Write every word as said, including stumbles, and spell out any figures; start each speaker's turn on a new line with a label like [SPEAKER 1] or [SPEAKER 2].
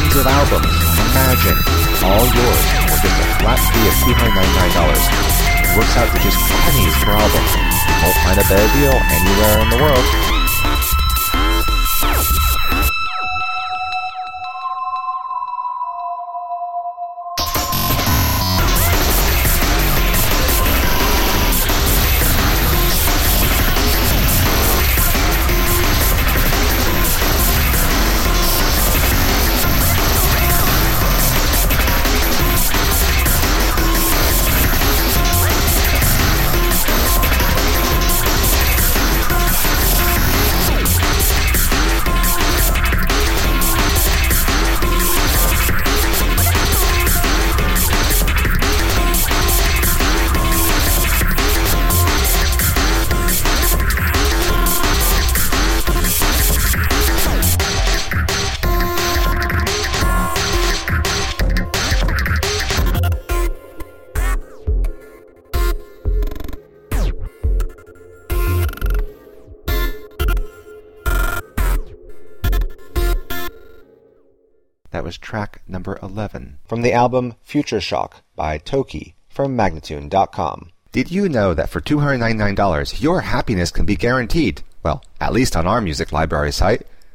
[SPEAKER 1] tons of albums. Imagine, all yours for just a flat fee of two hundred ninety-nine dollars. It works out to just pennies per album. You won't find a better deal anywhere in the world. That was track number eleven from the album Future Shock by Toki from Magnatune dot com. Did you know that for two hundred ninety-nine dollars your happiness can be guaranteed? Well, at least on our music library site.